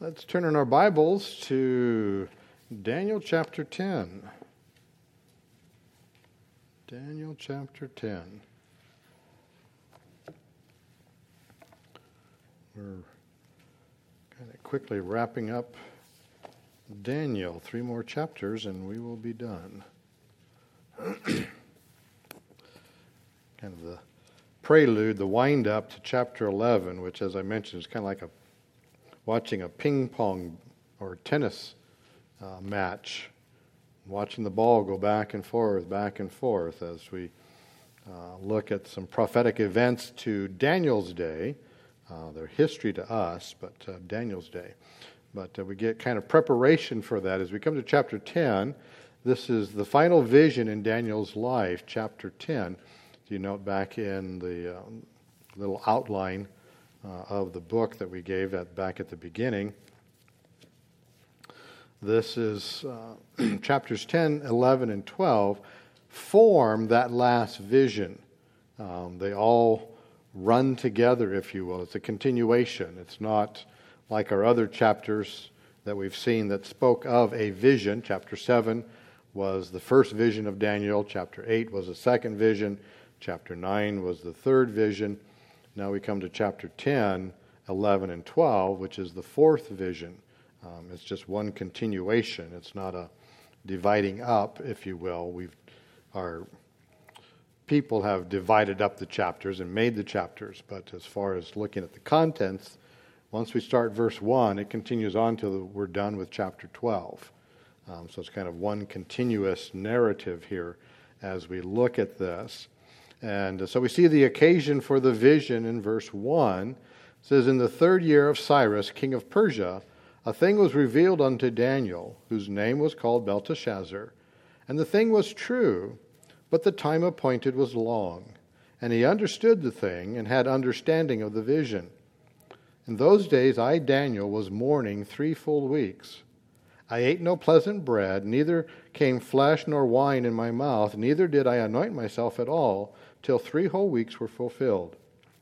Let's turn in our Bibles to Daniel chapter 10. Daniel chapter 10. We're kind of quickly wrapping up Daniel. 3 more chapters and we will be done. Kind of the prelude, the wind-up to chapter 11, which, as I mentioned, is kind of like watching a ping pong or tennis match, watching the ball go back and forth as we look at some prophetic events to Daniel's day. Their history to us, but Daniel's day. But we get kind of preparation for that. As we come to chapter 10, this is the final vision in Daniel's life, chapter 10. You note back in the little outline of the book that we gave back at the beginning. This is chapters 10, 11, and 12 form that last vision. They all run together, if you will. It's a continuation. It's not like our other chapters that we've seen that spoke of a vision. Chapter 7 was the first vision of Daniel. Chapter 8 was the second vision. Chapter 9 was the third vision. Now we come to chapter 10, 11, and 12, which is the fourth vision. It's just one continuation. It's not a dividing up, if you will. Our people have divided up the chapters and made the chapters, but as far as looking at the contents, once we start verse 1, it continues on till we're done with chapter 12. So it's kind of one continuous narrative here as we look at this. And so we see the occasion for the vision in verse 1. It says, "In the 3rd year of Cyrus, king of Persia, a thing was revealed unto Daniel, whose name was called Belteshazzar. And the thing was true, but the time appointed was long. And he understood the thing, and had understanding of the vision. In those days I, Daniel, was mourning 3 full weeks. I ate no pleasant bread, neither came flesh nor wine in my mouth, neither did I anoint myself at all, till 3 whole weeks were fulfilled.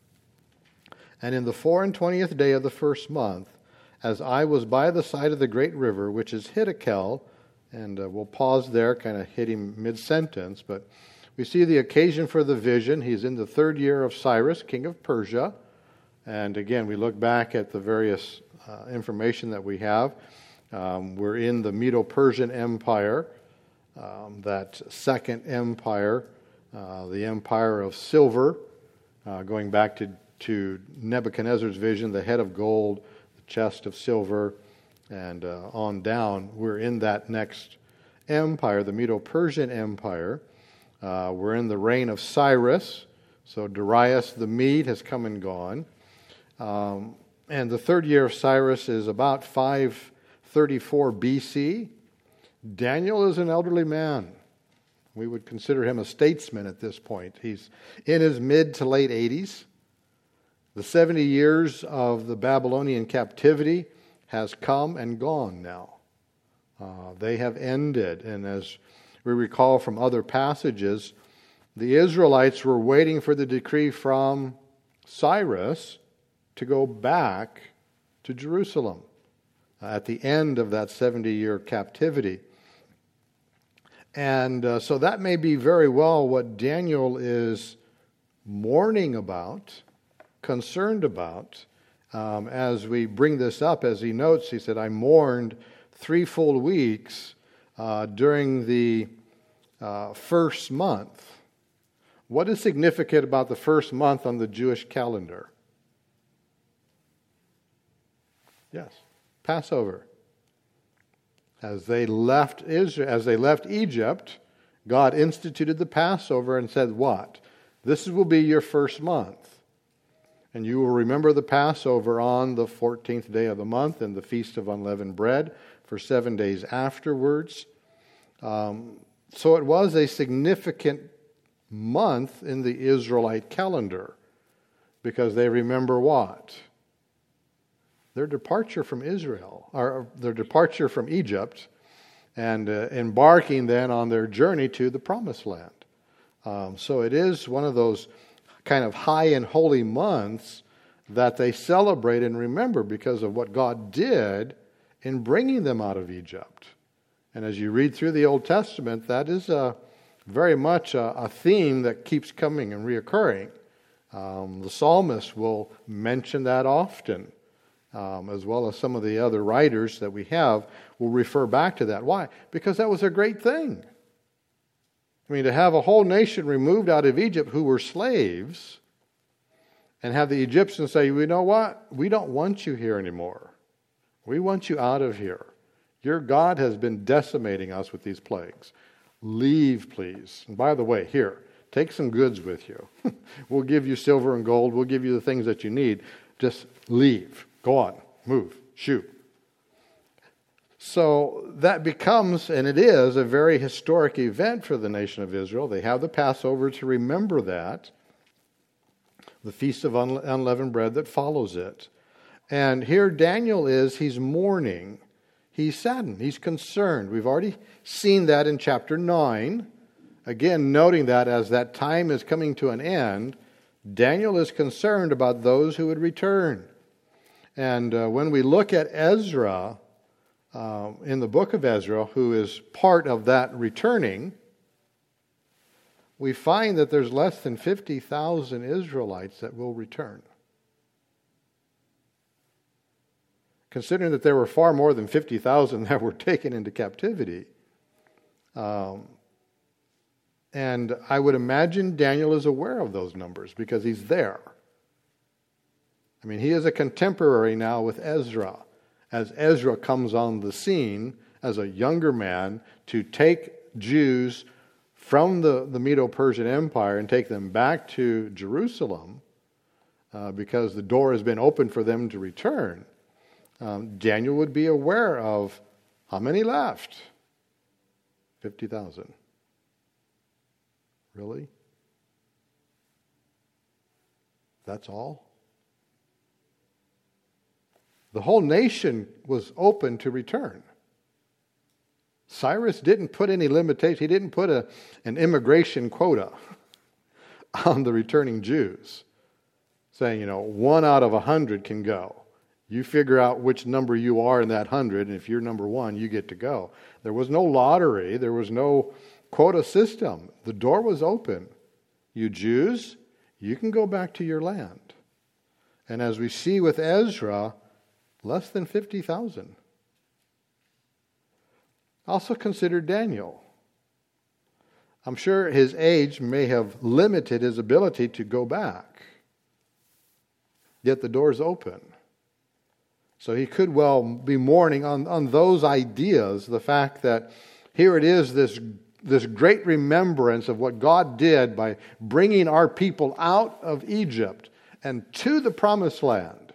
And in the 24th day of the 1st month, as I was by the side of the great river, which is Hiddekel," and we'll pause there, kind of hit him mid-sentence, but we see the occasion for the vision. He's in the 3rd year of Cyrus, king of Persia. And again, we look back at the various information that we have. We're in the Medo-Persian Empire, that second empire, the empire of silver, going back to Nebuchadnezzar's vision, the head of gold, the chest of silver, and on down. We're in that next empire, the Medo-Persian Empire. We're in the reign of Cyrus, so Darius the Mede has come and gone. And the 3rd year of Cyrus is about 534 BC. Daniel is an elderly man. We would consider him a statesman at this point. He's in his mid to late 80s. The 70 years of the Babylonian captivity has come and gone now. They have ended. And as we recall from other passages, the Israelites were waiting for the decree from Cyrus to go back to Jerusalem at the end of that 70-year captivity. And so that may be very well what Daniel is mourning about, concerned about. As we bring this up, as he notes, he said, "I mourned 3 full weeks during the 1st month." What is significant about the 1st month on the Jewish calendar? Yes, Passover. As they left Egypt, God instituted the Passover and said, what? This will be your 1st month. And you will remember the Passover on the 14th day of the month and the Feast of Unleavened Bread for 7 days afterwards. So it was a significant month in the Israelite calendar because they remember what? Their departure from Israel, or their departure from Egypt, and embarking then on their journey to the Promised Land. So it is one of those kind of high and holy months that they celebrate and remember because of what God did in bringing them out of Egypt. And as you read through the Old Testament, that is very much a theme that keeps coming and reoccurring. The psalmist will mention that often, as well as some of the other writers that we have will refer back to that. Why? Because that was a great thing. I mean, to have a whole nation removed out of Egypt who were slaves and have the Egyptians say, you know what? We don't want you here anymore. We want you out of here. Your God has been decimating us with these plagues. Leave, please. And by the way, here, take some goods with you. We'll give you silver and gold. We'll give you the things that you need. Just leave. Go on. Move. Shoot. So that becomes, and it is, a very historic event for the nation of Israel. They have the Passover to remember that, the Feast of Unleavened Bread that follows it. And here Daniel he's mourning. He's saddened. He's concerned. We've already seen that in chapter 9. Again, noting that as that time is coming to an end, Daniel is concerned about those who would return. And when we look at Ezra, in the book of Ezra, who is part of that returning, we find that there's less than 50,000 Israelites that will return. Considering that there were far more than 50,000 that were taken into captivity. And I would imagine Daniel is aware of those numbers because he's there. I mean, he is a contemporary now with Ezra, as Ezra comes on the scene as a younger man to take Jews from the Medo-Persian Empire and take them back to Jerusalem because the door has been opened for them to return. Daniel would be aware of how many left? 50,000. Really? That's all? The whole nation was open to return. Cyrus didn't put any limitation. He didn't put an immigration quota on the returning Jews, saying, 1 out of 100 can go. You figure out which number you are in that 100, and if you're number 1, you get to go. There was no lottery. There was no quota system. The door was open. You Jews, you can go back to your land. And as we see with Ezra, less than 50,000. Also consider Daniel. I'm sure his age may have limited his ability to go back. Yet the door's open. So he could well be mourning on those ideas, the fact that here it is, this great remembrance of what God did by bringing our people out of Egypt and to the promised land.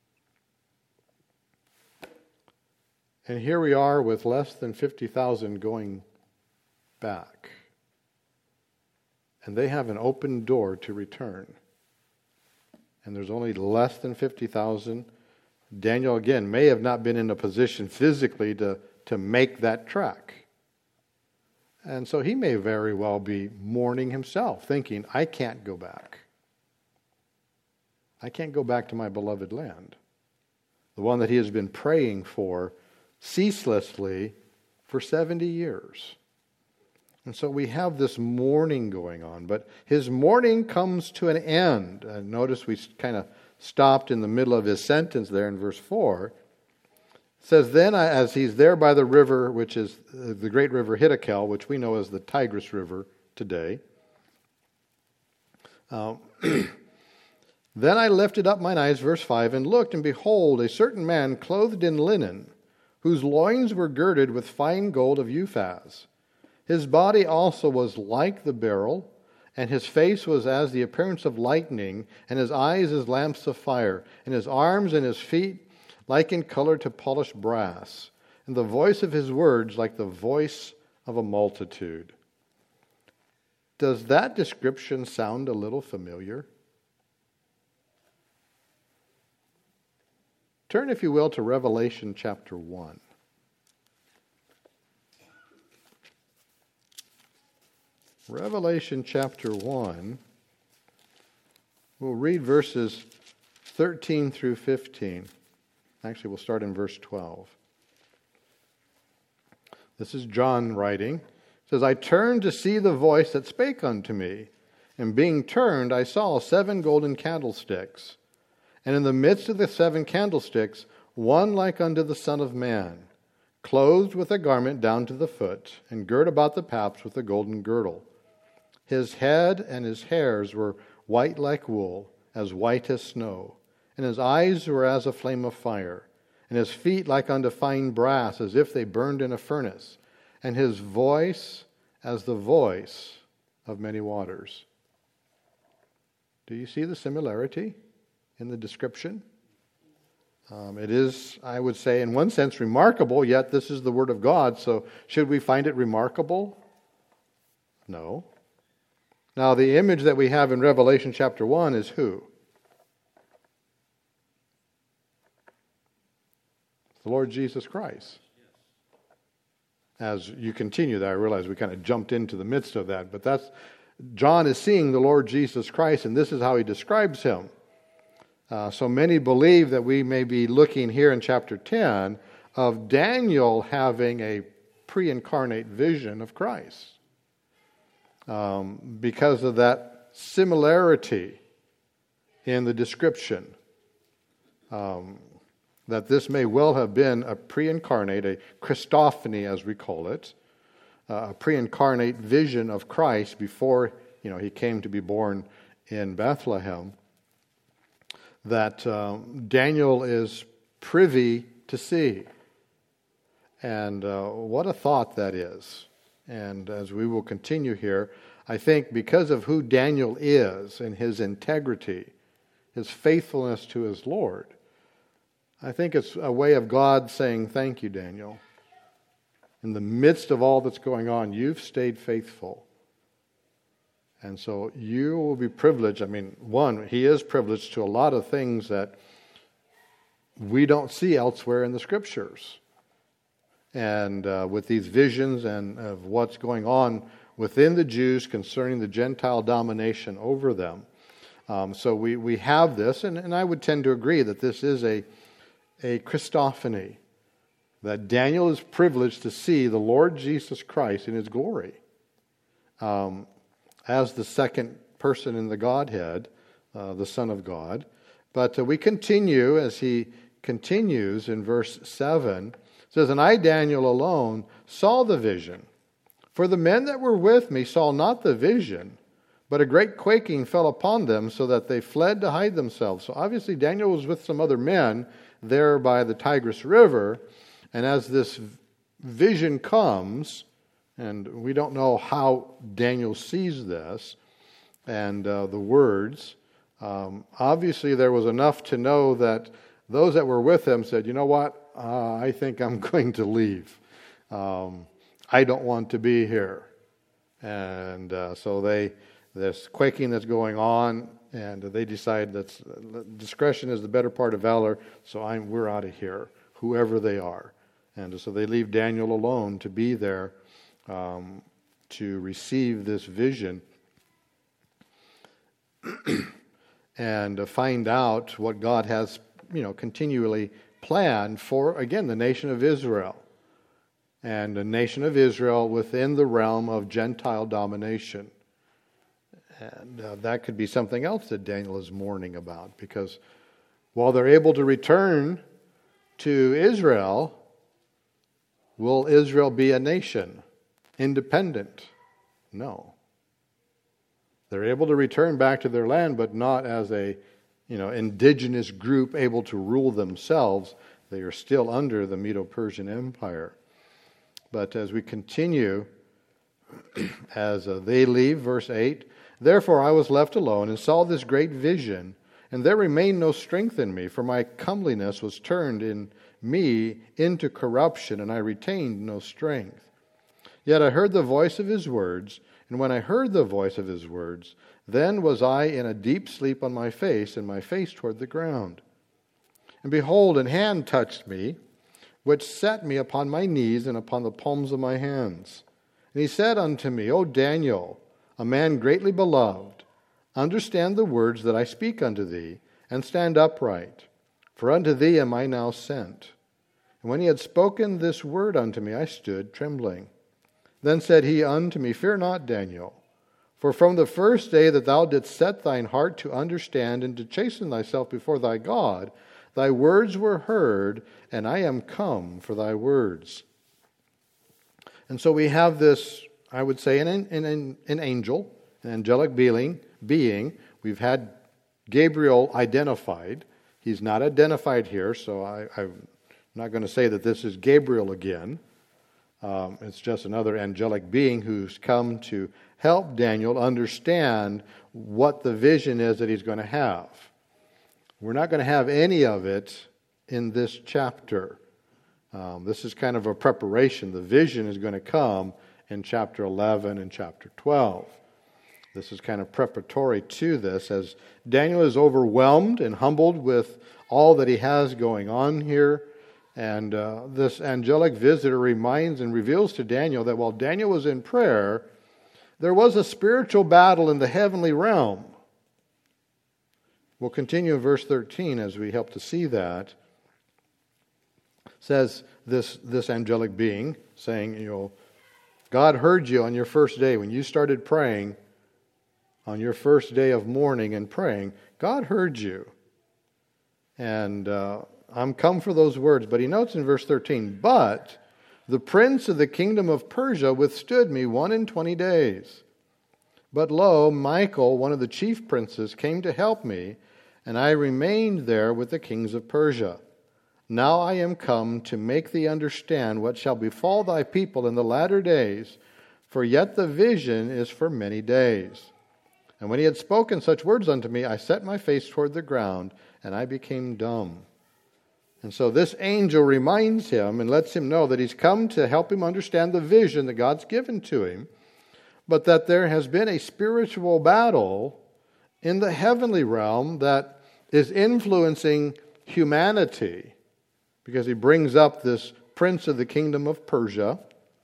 And here we are with less than 50,000 going back. And they have an open door to return. And there's only less than 50,000. Daniel, again, may have not been in a position physically to make that trek. And so he may very well be mourning himself, thinking, I can't go back. I can't go back to my beloved land. The one that he has been praying for ceaselessly for 70 years. And so we have this mourning going on. But his mourning comes to an end. Notice we kind of stopped in the middle of his sentence there in verse 4. It says, then as he's there by the river, which is the great river Hiddekel, which we know as the Tigris River today. Then I lifted up mine eyes, verse 5, and looked, and behold, a certain man clothed in linen, whose loins were girded with fine gold of Uphaz. His body also was like the beryl, and his face was as the appearance of lightning, and his eyes as lamps of fire, and his arms and his feet like in color to polished brass, and the voice of his words like the voice of a multitude. Does that description sound a little familiar? Turn, if you will, to Revelation chapter 1. Revelation chapter 1. We'll read verses 13 through 15. Actually, we'll start in verse 12. This is John writing. It says, I turned to see the voice that spake unto me, and being turned, I saw 7 golden candlesticks, and in the midst of the 7 candlesticks, one like unto the Son of Man, clothed with a garment down to the foot, and girt about the paps with a golden girdle. His head and his hairs were white like wool, as white as snow, and his eyes were as a flame of fire, and his feet like unto fine brass, as if they burned in a furnace, and his voice as the voice of many waters. Do you see the similarity in the description? It is, I would say, in one sense remarkable, yet this is the Word of God, so should we find it remarkable? No. Now, the image that we have in Revelation chapter 1 is who? The Lord Jesus Christ. As you continue that, I realize we kind of jumped into the midst of that, but John is seeing the Lord Jesus Christ, and this is how he describes him. So many believe that we may be looking here in chapter 10 of Daniel having a pre-incarnate vision of Christ. Because of that similarity in the description. That this may well have been a pre-incarnate, a Christophany as we call it, a pre-incarnate vision of Christ before he came to be born in Bethlehem, that Daniel is privy to see. And what a thought that is. And as we will continue here, I think because of who Daniel is and his integrity, his faithfulness to his Lord, I think it's a way of God saying, thank you, Daniel. In the midst of all that's going on, you've stayed faithful. And so you will be privileged. I mean, one, he is privileged to a lot of things that we don't see elsewhere in the Scriptures. And with these visions and of what's going on within the Jews concerning the Gentile domination over them. So we have this, and I would tend to agree that this is a Christophany, that Daniel is privileged to see the Lord Jesus Christ in his glory as the second person in the Godhead, the Son of God. But we continue, as he continues in verse 7, it says, And I, Daniel, alone saw the vision. For the men that were with me saw not the vision, but a great quaking fell upon them, so that they fled to hide themselves. So obviously Daniel was with some other men there by the Tigris River, and as this vision comes, and we don't know how Daniel sees this, and the words, obviously there was enough to know that those that were with him said, you know what, I think I'm going to leave. I don't want to be here. And so this quaking that's going on, and they decide that discretion is the better part of valor, so we're out of here, whoever they are. And so they leave Daniel alone to be there to receive this vision and find out what God has, continually planned for, again, the nation of Israel. And the nation of Israel within the realm of Gentile domination. And that could be something else that Daniel is mourning about, because while they're able to return to Israel, will Israel be a nation, independent? No. They're able to return back to their land, but not as a indigenous group able to rule themselves. They are still under the Medo-Persian Empire. But as we continue, as they leave, verse 8, Therefore I was left alone, and saw this great vision, and there remained no strength in me, for my comeliness was turned in me into corruption, and I retained no strength. Yet I heard the voice of his words, and when I heard the voice of his words, then was I in a deep sleep on my face, and my face toward the ground. And behold, an hand touched me, which set me upon my knees and upon the palms of my hands. And he said unto me, O Daniel, a man greatly beloved, understand the words that I speak unto thee, and stand upright, for unto thee am I now sent. And when he had spoken this word unto me, I stood trembling. Then said he unto me, Fear not, Daniel, for from the first day that thou didst set thine heart to understand and to chasten thyself before thy God, thy words were heard, and I am come for thy words. And so we have this, I would say, an angel, an angelic being. We've had Gabriel identified. He's not identified here, so I'm not going to say that this is Gabriel again. It's just another angelic being who's come to help Daniel understand what the vision is that he's going to have. We're not going to have any of it in this chapter. This is kind of a preparation. The vision is going to come in chapter 11 and chapter 12. This is kind of preparatory to this, as Daniel is overwhelmed and humbled with all that he has going on here. And this angelic visitor reminds and reveals to Daniel that while Daniel was in prayer, there was a spiritual battle in the heavenly realm. We'll continue in verse 13 as we help to see that. It says this angelic being saying, God heard you on your first day when you started praying. On your first day of mourning and praying, God heard you. And I'm come for those words. But he notes in verse 13, But the prince of the kingdom of Persia withstood me 21 days. But lo, Michael, one of the chief princes, came to help me, and I remained there with the kings of Persia. Now I am come to make thee understand what shall befall thy people in the latter days, for yet the vision is for many days. And when he had spoken such words unto me, I set my face toward the ground, and I became dumb. And so this angel reminds him and lets him know that he's come to help him understand the vision that God's given to him, but that there has been a spiritual battle in the heavenly realm that is influencing humanity, because he brings up this prince of the kingdom of Persia.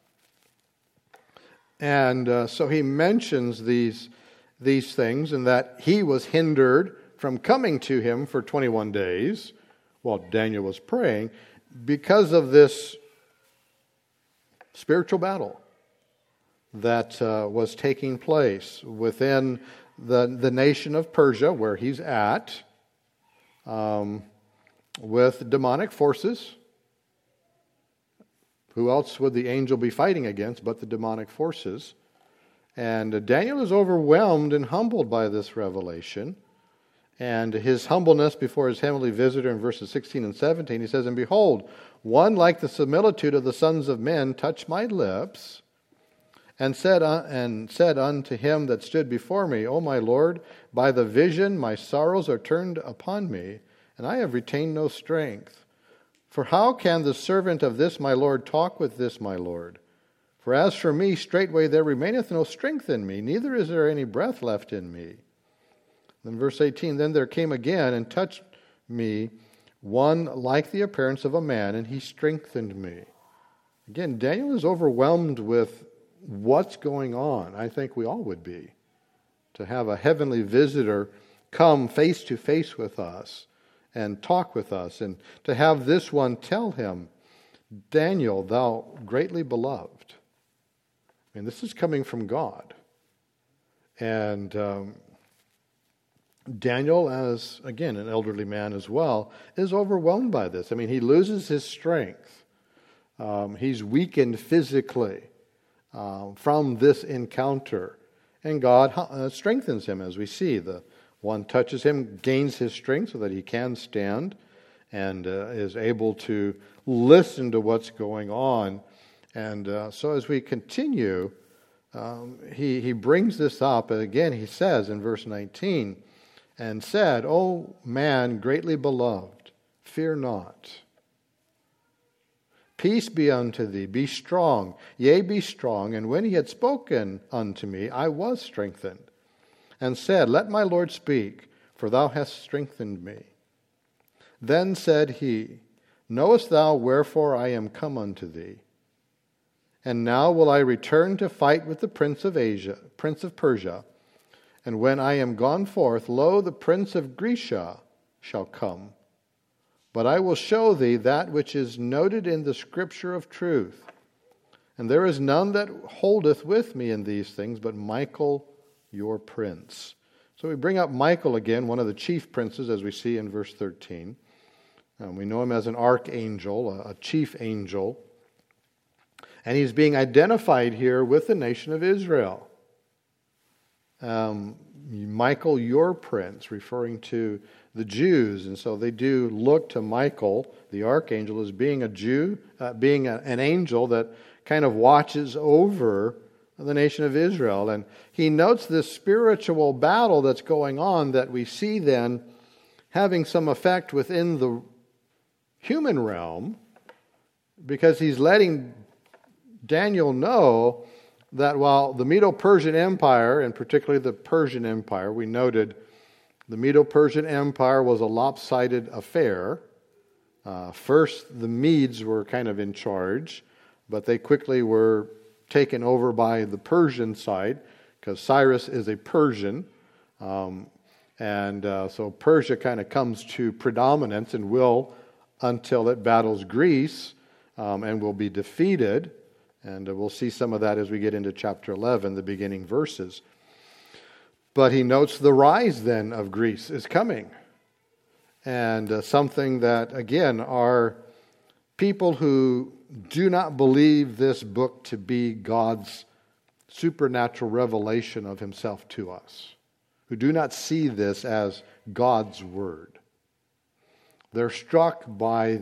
And so he mentions these things, and that he was hindered from coming to him for 21 days while Daniel was praying because of this spiritual battle that was taking place within the nation of Persia, where he's at, with demonic forces. Who else would the angel be fighting against but the demonic forces? And Daniel is overwhelmed and humbled by this revelation. And his humbleness before his heavenly visitor in verses 16 and 17, he says, And behold, one like the similitude of the sons of men touched my lips, and said unto him that stood before me, O my Lord, by the vision my sorrows are turned upon me, and I have retained no strength. For how can the servant of this my Lord talk with this my Lord? For as for me, straightway there remaineth no strength in me, neither is there any breath left in me. Then verse 18, Then there came again and touched me one like the appearance of a man, and he strengthened me. Again, Daniel is overwhelmed with what's going on. I think we all would be. To have a heavenly visitor come face to face with us and talk with us, and to have this one tell him, Daniel, thou greatly beloved. I mean, this is coming from God. And Daniel, as, again, an elderly man as well, is overwhelmed by this. I mean, he loses his strength. He's weakened physically from this encounter. And God strengthens him, as we see. The one touches him, gains his strength so that he can stand and is able to listen to what's going on. And so as we continue, he brings this up. And again, he says in verse 19, And said, O man greatly beloved, fear not. Peace be unto thee, be strong, yea, be strong. And when he had spoken unto me, I was strengthened, and said, Let my Lord speak, for thou hast strengthened me. Then said he, Knowest thou wherefore I am come unto thee? And now will I return to fight with the prince of Persia. And when I am gone forth, lo, the prince of Grecia shall come. But I will show thee that which is noted in the scripture of truth. And there is none that holdeth with me in these things, but Michael your prince. So we bring up Michael again, one of the chief princes, as we see in verse 13. We know him as an archangel, a chief angel. And he's being identified here with the nation of Israel. Michael, your prince, referring to the Jews. And so they do look to Michael, the archangel, as being a Jew, being an angel that kind of watches over the nation of Israel. And he notes this spiritual battle that's going on that we see then having some effect within the human realm, because he's letting Daniel know that while the Medo-Persian Empire, and particularly the Persian Empire, we noted the Medo-Persian Empire was a lopsided affair. First, the Medes were kind of in charge, but they quickly were taken over by the Persian side, because Cyrus is a Persian. So Persia kind of comes to predominance and will until it battles Greece and will be defeated. And we'll see some of that as we get into chapter 11, the beginning verses. But he notes the rise then of Greece is coming. And something that, again, are people who do not believe this book to be God's supernatural revelation of himself to us, who do not see this as God's word. They're struck by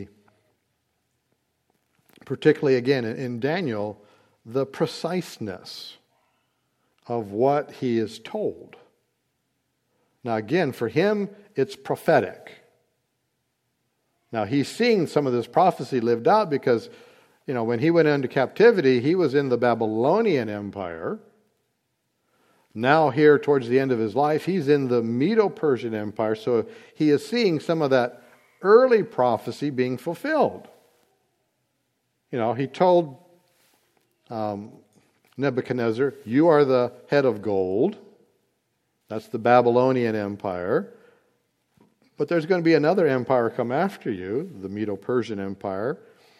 particularly again in Daniel, the preciseness of what he is told. Now again, for him, it's prophetic. Now he's seeing some of this prophecy lived out because, when he went into captivity, he was in the Babylonian Empire. Now here, towards the end of his life, he's in the Medo-Persian Empire, so he is seeing some of that early prophecy being fulfilled. He told Nebuchadnezzar, you are the head of gold. That's the Babylonian Empire. But there's going to be another empire come after you, the Medo-Persian Empire.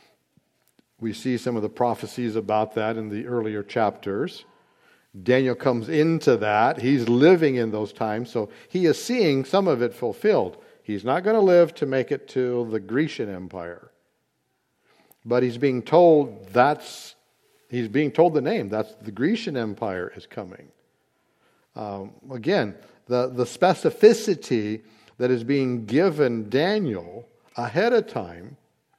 We see some of the prophecies about that in the earlier chapters. Daniel comes into that. He's living in those times, so he is seeing some of it fulfilled. He's not going to live to make it to the Grecian Empire. But he's being told the name. That's the Grecian Empire is coming. Again, the specificity that is being given Daniel ahead of time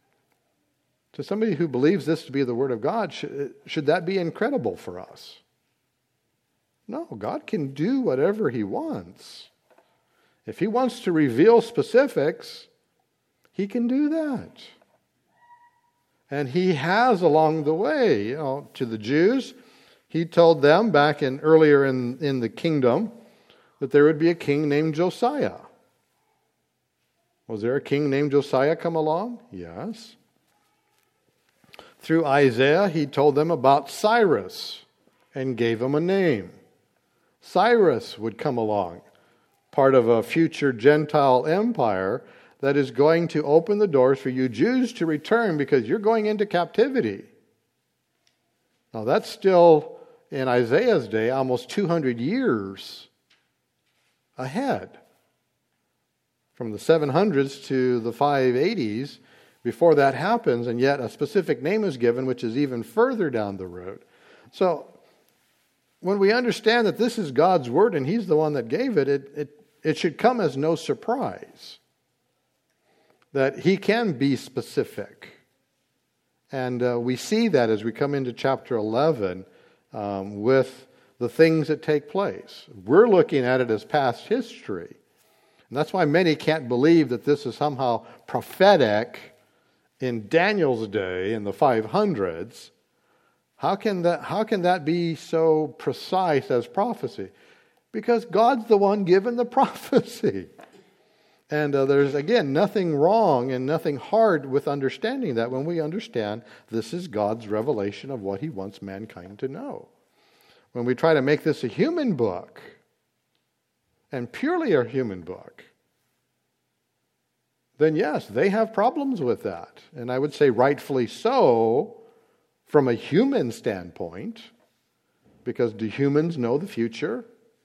to somebody who believes this to be the Word of God, should that be incredible for us? No, God can do whatever He wants. If He wants to reveal specifics, He can do that. And He has along the way, to the Jews, He told them back earlier in the kingdom that there would be a king named Josiah. Was there a king named Josiah come along? Yes. Through Isaiah, He told them about Cyrus and gave him a name. Cyrus would come along, part of a future Gentile empire that is going to open the doors for you Jews to return because you're going into captivity. Now that's still, in Isaiah's day, almost 200 years ahead. From the 700s to the 580s, before that happens, and yet a specific name is given, which is even further down the road. So, when we understand that this is God's Word and He's the one that gave it, it should come as no surprise that He can be specific. And we see that as we come into chapter 11 with the things that take place. We're looking at it as past history. And that's why many can't believe that this is somehow prophetic in Daniel's day in the 500s. How can that be so precise as prophecy? Because God's the one given the prophecy. And there's, again, nothing wrong and nothing hard with understanding that when we understand this is God's revelation of what He wants mankind to know. When we try to make this a human book, and purely a human book, then yes, they have problems with that. And I would say rightfully so from a human standpoint, because do humans know the future?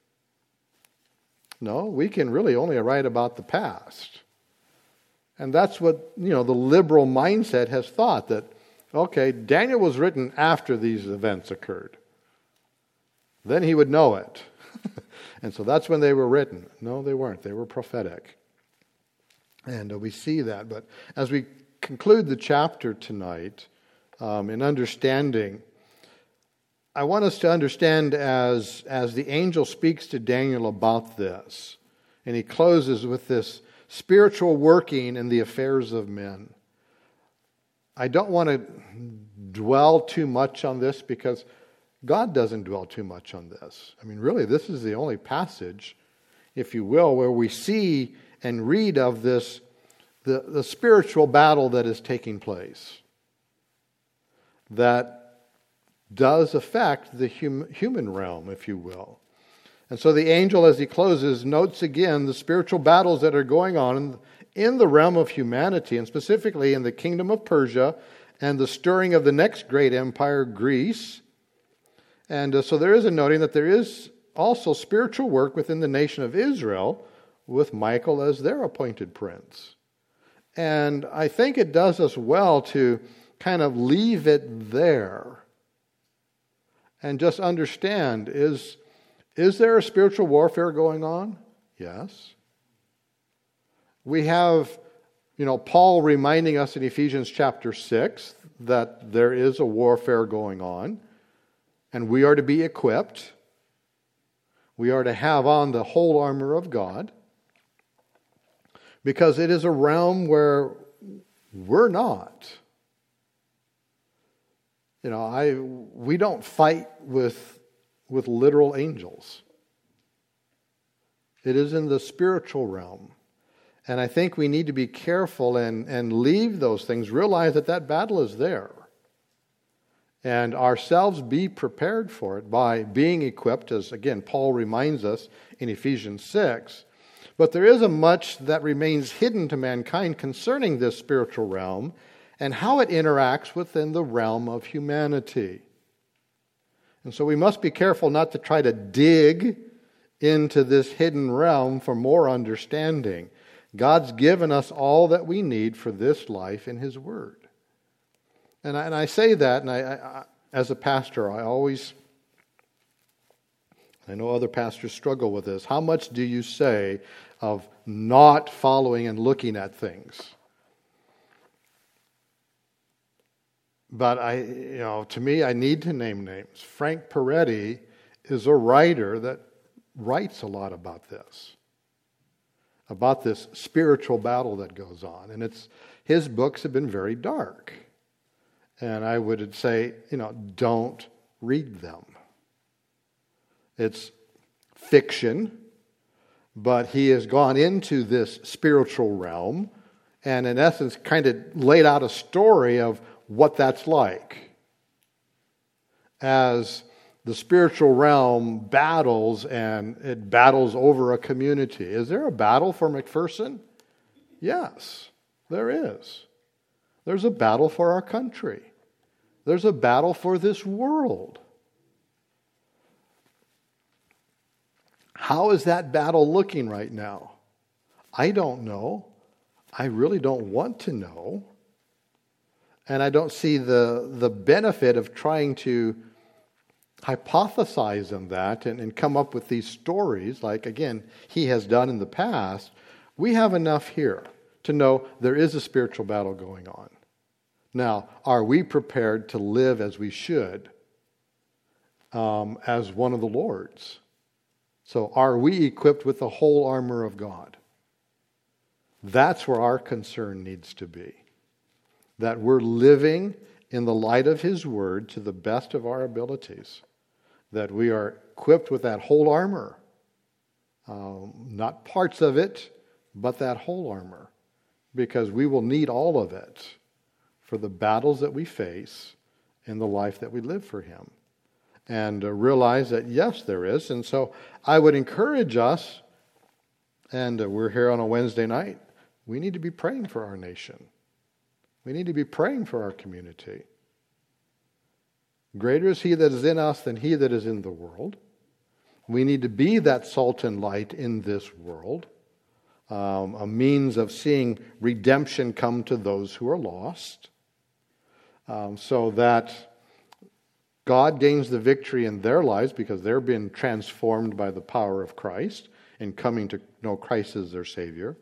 No, we can really only write about the past. And that's what, the liberal mindset has thought, that, okay, Daniel was written after these events occurred. Then he would know it. And so that's when they were written. No, they weren't. They were prophetic. And we see that. But as we conclude the chapter tonight, in understanding, I want us to understand as the angel speaks to Daniel about this, and he closes with this spiritual working in the affairs of men. I don't want to dwell too much on this because God doesn't dwell too much on this. I mean, really, this is the only passage, if you will, where we see and read of this, the spiritual battle that is taking place, that does affect the human realm, if you will. And so the angel, as he closes, notes again the spiritual battles that are going on in the realm of humanity, and specifically in the kingdom of Persia and the stirring of the next great empire, Greece. And so there is a noting that there is also spiritual work within the nation of Israel with Michael as their appointed prince. And I think it does us well to kind of leave it there and just understand, is there a spiritual warfare going on? Yes. We have, Paul reminding us in Ephesians chapter 6 that there is a warfare going on, and we are to be equipped. We are to have on the whole armor of God, because it is a realm where we're not. We don't fight with literal angels. It is in the spiritual realm. And I think we need to be careful and leave those things, realize that battle is there. And ourselves be prepared for it by being equipped, as again Paul reminds us in Ephesians 6. But there is a much that remains hidden to mankind concerning this spiritual realm and how it interacts within the realm of humanity. And so we must be careful not to try to dig into this hidden realm for more understanding. God's given us all that we need for this life in His Word. And I say that, and I as a pastor, I know other pastors struggle with this. How much do you say of not following and looking at things? But to me, I need to name names. Frank Peretti is a writer that writes a lot about this spiritual battle that goes on. And his books have been very dark. And I would say, don't read them. It's fiction, but he has gone into this spiritual realm and in essence kind of laid out a story of what that's like as the spiritual realm battles, and it battles over a community. Is there a battle for McPherson? Yes, there is. There's a battle for our country. There's a battle for this world. How is that battle looking right now? I don't know. I really don't want to know. And I don't see the benefit of trying to hypothesize on that and come up with these stories like, again, he has done in the past. We have enough here to know there is a spiritual battle going on. Now, are we prepared to live as we should as one of the Lord's? So are we equipped with the whole armor of God? That's where our concern needs to be. That we're living in the light of His Word to the best of our abilities. That we are equipped with that whole armor. Not parts of it, but that whole armor. Because we will need all of it for the battles that we face in the life that we live for Him. And realize that, yes, there is. And so I would encourage us, and we're here on a Wednesday night, we need to be praying for our nation. We need to be praying for our community. Greater is He that is in us than he that is in the world. We need to be that salt and light in this world, a means of seeing redemption come to those who are lost, so that God gains the victory in their lives because they're being transformed by the power of Christ and coming to know Christ as their Savior,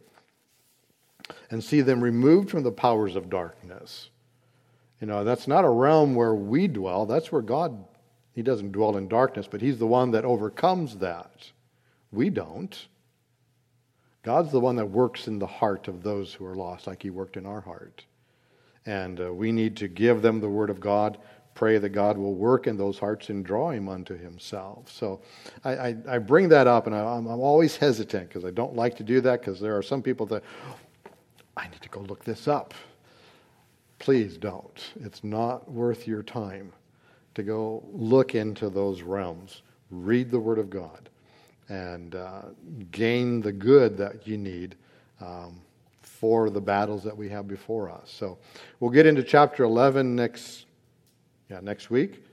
and see them removed from the powers of darkness. That's not a realm where we dwell. That's where God, He doesn't dwell in darkness, but He's the one that overcomes that. We don't. God's the one that works in the heart of those who are lost, like He worked in our heart. And we need to give them the Word of God, pray that God will work in those hearts and draw Him unto Himself. So I bring that up, and I'm always hesitant because I don't like to do that, because there are some people that, I need to go look this up. Please don't. It's not worth your time to go look into those realms. Read the Word of God and gain the good that you need for the battles that we have before us. So we'll get into chapter 11 next week,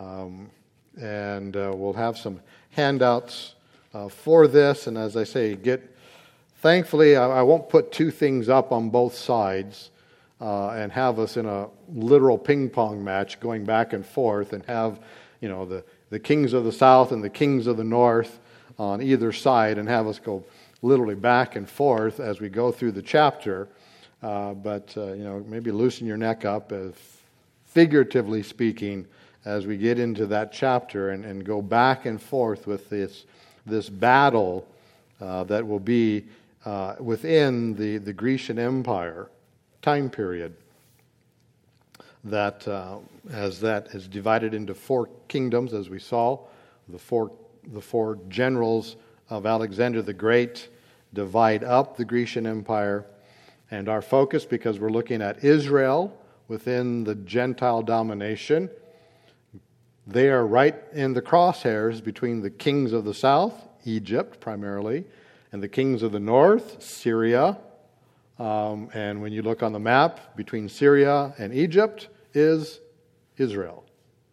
and we'll have some handouts for this. And as I say, thankfully, I won't put two things up on both sides and have us in a literal ping pong match going back and forth, and have the kings of the south and the kings of the north on either side, and have us go literally back and forth as we go through the chapter. But maybe loosen your neck up, figuratively speaking, as we get into that chapter and go back and forth with this battle that will be within the Grecian Empire time period, that as that is divided into four kingdoms, as we saw, the four generals of Alexander the Great divide up the Grecian Empire. And our focus, because we're looking at Israel within the Gentile domination, they are right in the crosshairs between the kings of the south, Egypt primarily, and the kings of the north, Syria. And when you look on the map, between Syria and Egypt is Israel.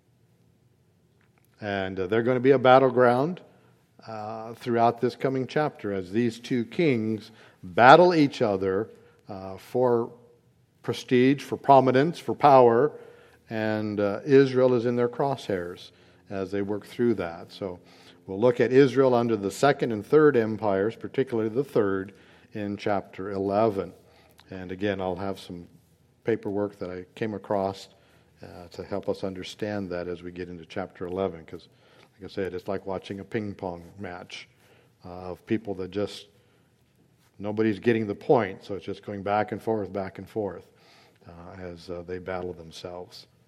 And they're going to be a battleground throughout this coming chapter as these two kings battle each other for prestige, for prominence, for power, and Israel is in their crosshairs as they work through that. So we'll look at Israel under the second and third empires, particularly the third, in chapter 11. And again, I'll have some paperwork that I came across to help us understand that as we get into chapter 11, because, like I said, it's like watching a ping pong match of people that just, nobody's getting the point, so it's just going back and forth as they battle themselves.